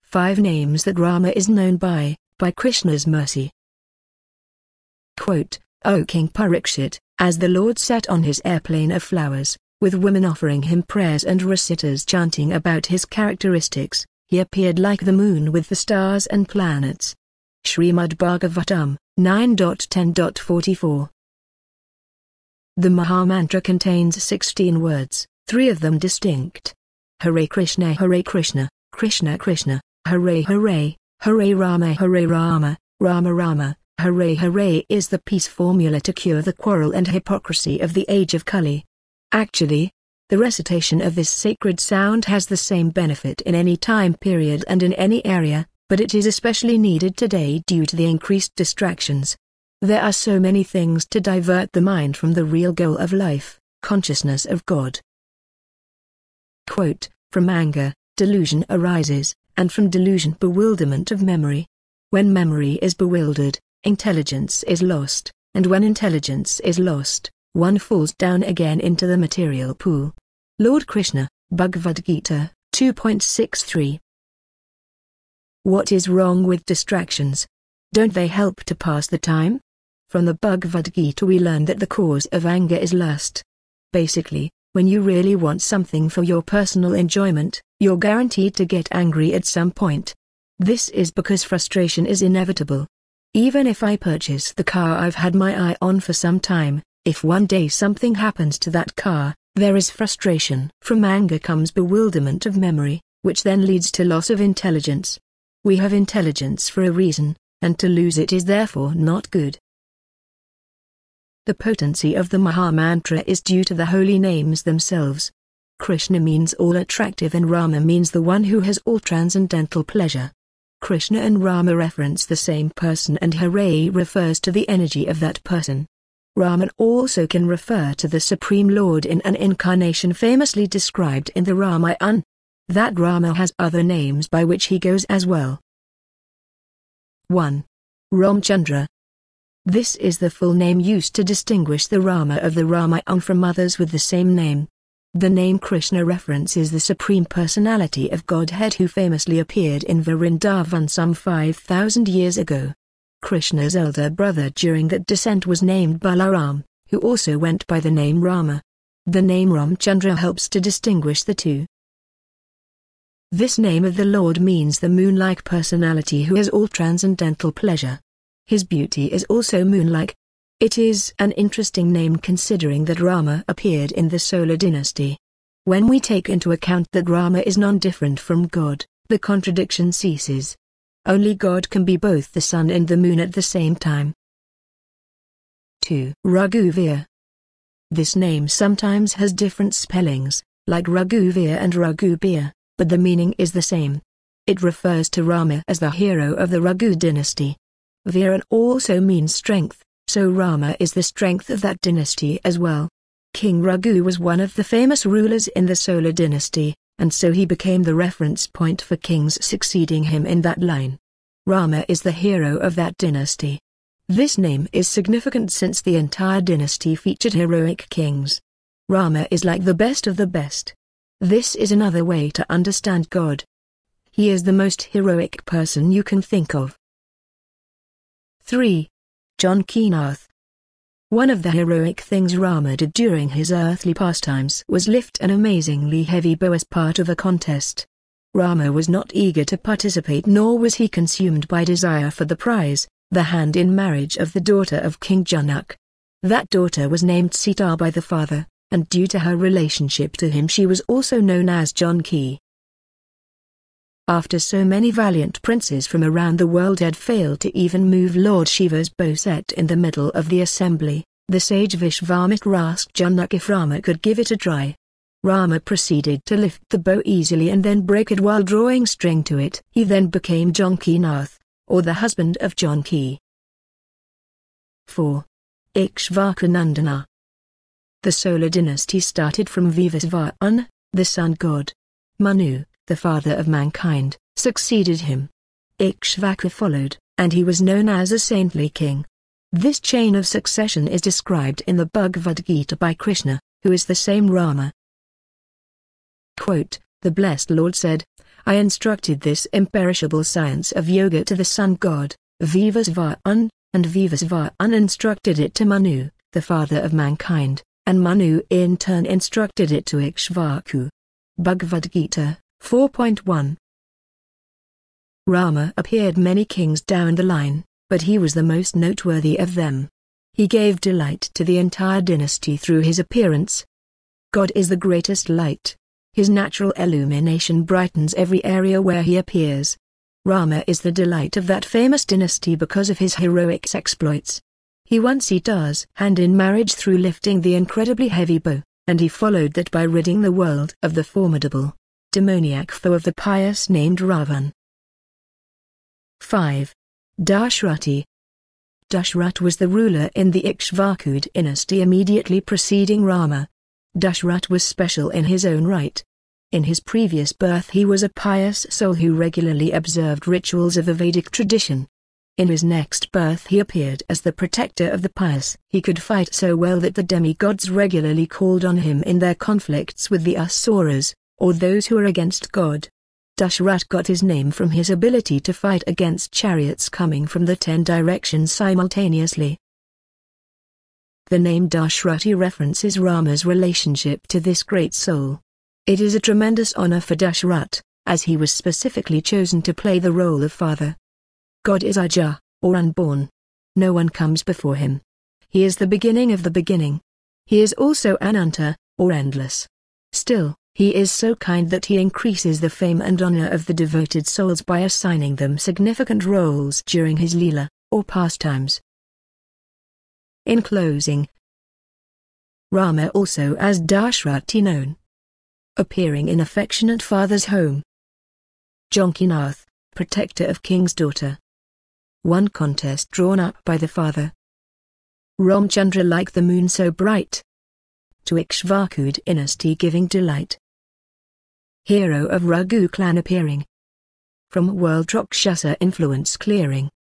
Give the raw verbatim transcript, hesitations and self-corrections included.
Five names that Rama is known by, by Krishna's mercy. Quote, O King Parikshit, as the Lord sat on his airplane of flowers, with women offering him prayers and reciters chanting about his characteristics, he appeared like the moon with the stars and planets. Srimad Bhagavatam, nine ten forty-four. The Mahamantra contains sixteen words, three of them distinct. Hare Krishna, Hare Krishna, Krishna Krishna, Hare Hare, Hare Rama, Hare Rama, Rama Rama, Hare Hare is the peace formula to cure the quarrel and hypocrisy of the age of Kali. Actually, the recitation of this sacred sound has the same benefit in any time period and in any area, but it is especially needed today due to the increased distractions. There are so many things to divert the mind from the real goal of life, consciousness of God. Quote, from anger, delusion arises, and from delusion bewilderment of memory. When memory is bewildered, intelligence is lost, and when intelligence is lost, one falls down again into the material pool. Lord Krishna, Bhagavad Gita, two point six three. What is wrong with distractions? Don't they help to pass the time? From the Bhagavad Gita we learn that the cause of anger is lust. Basically, when you really want something for your personal enjoyment, you're guaranteed to get angry at some point. This is because frustration is inevitable. Even if I purchase the car I've had my eye on for some time, if one day something happens to that car, there is frustration. From anger comes bewilderment of memory, which then leads to loss of intelligence. We have intelligence for a reason, and to lose it is therefore not good. The potency of the Mahamantra is due to the holy names themselves. Krishna means all attractive and Rama means the one who has all transcendental pleasure. Krishna and Rama reference the same person and Hare refers to the energy of that person. Raman also can refer to the Supreme Lord in an incarnation famously described in the Ramayana. That Rama has other names by which he goes as well. one. Ramchandra. This is the full name used to distinguish the Rama of the Ramayana from others with the same name. The name Krishna references the Supreme Personality of Godhead who famously appeared in Vrindavan some five thousand years ago. Krishna's elder brother during that descent was named Balaram, who also went by the name Rama. The name Ramchandra helps to distinguish the two. This name of the Lord means the moon-like personality who has all transcendental pleasure. His beauty is also moon-like. It is an interesting name considering that Rama appeared in the solar dynasty. When we take into account that Rama is non-different from God, the contradiction ceases. Only God can be both the sun and the moon at the same time. two. Raghuvir. This name sometimes has different spellings, like Raghuvir and Raghubir, but the meaning is the same. It refers to Rama as the hero of the Raghu dynasty. Viran also means strength, so Rama is the strength of that dynasty as well. King Raghu was one of the famous rulers in the solar dynasty, and so he became the reference point for kings succeeding him in that line. Rama is the hero of that dynasty. This name is significant since the entire dynasty featured heroic kings. Rama is like the best of the best. This is another way to understand God. He is the most heroic person you can think of. three. Janakinath. One of the heroic things Rama did during his earthly pastimes was lift an amazingly heavy bow as part of a contest. Rama was not eager to participate nor was he consumed by desire for the prize, the hand in marriage of the daughter of King Janak. That daughter was named Sita by the father, and due to her relationship to him she was also known as Janaki. After so many valiant princes from around the world had failed to even move Lord Shiva's bow set in the middle of the assembly, the sage Vishvamitra asked Janak if Rama could give it a try. Rama proceeded to lift the bow easily and then break it while drawing string to it. He then became Janakinath, or the husband of Janaki. four. Ikshvakunandana. The solar dynasty started from Vivasvana, the sun god. Manu, the father of mankind, succeeded him. Ikshvaku followed, and he was known as a saintly king. This chain of succession is described in the Bhagavad Gita by Krishna, who is the same Rama. Quote, the blessed Lord said, I instructed this imperishable science of yoga to the sun god, Vivasvara, and Vivasvara instructed it to Manu, the father of mankind, and Manu in turn instructed it to Ikshvaku. Bhagavad Gita, four point one. Rama appeared many kings down the line, but he was the most noteworthy of them. He gave delight to the entire dynasty through his appearance. God is the greatest light. His natural illumination brightens every area where he appears. Rama is the delight of that famous dynasty because of his heroic exploits. He won Sita's hand in marriage through lifting the incredibly heavy bow, and he followed that by ridding the world of the formidable, demoniac foe of the pious named Ravan. five. Dashrati. Dashrath was the ruler in the Ikshvaku dynasty immediately preceding Rama. Dashrath was special in his own right. In his previous birth he was a pious soul who regularly observed rituals of the Vedic tradition. In his next birth he appeared as the protector of the pious. He could fight so well that the demigods regularly called on him in their conflicts with the Asuras, or those who were against God. Dashrath got his name from his ability to fight against chariots coming from the ten directions simultaneously. The name Dashrati references Rama's relationship to this great soul. It is a tremendous honor for Dashrath, as he was specifically chosen to play the role of father. God is Aja, or unborn. No one comes before him. He is the beginning of the beginning. He is also Ananta, or endless. Still, he is so kind that he increases the fame and honor of the devoted souls by assigning them significant roles during his Leela, or pastimes. In closing, Rama also as Dashrati known. Appearing in affectionate father's home. Jankinath, protector of king's daughter. One contest drawn up by the father. Ramchandra like the moon so bright. To Ikshvaku dynasty giving delight. Hero of Raghu clan appearing. From world Rakshasa influence clearing.